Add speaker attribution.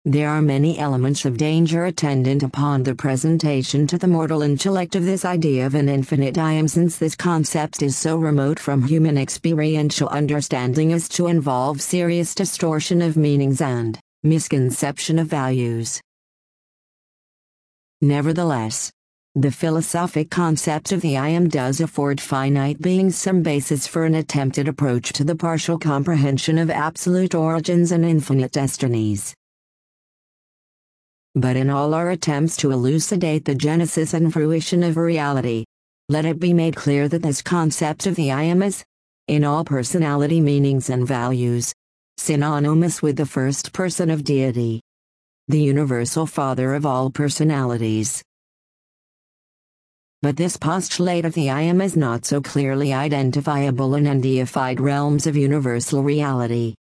Speaker 1: There are many elements of danger attendant upon the presentation to the mortal intellect of this idea of an infinite I am, since this concept is so remote from human experiential understanding as to involve serious distortion of meanings and misconception of values. Nevertheless, the philosophic concept of the I am does afford finite beings some basis for an attempted approach to the partial comprehension of absolute origins and infinite destinies. But in all our attempts to elucidate the genesis and fruition of reality, let it be made clear that this concept of the I am is, in all personality meanings and values, synonymous with the first person of deity, the universal father of all personalities. But this postulate of the I am is not so clearly identifiable in undeified realms of universal reality.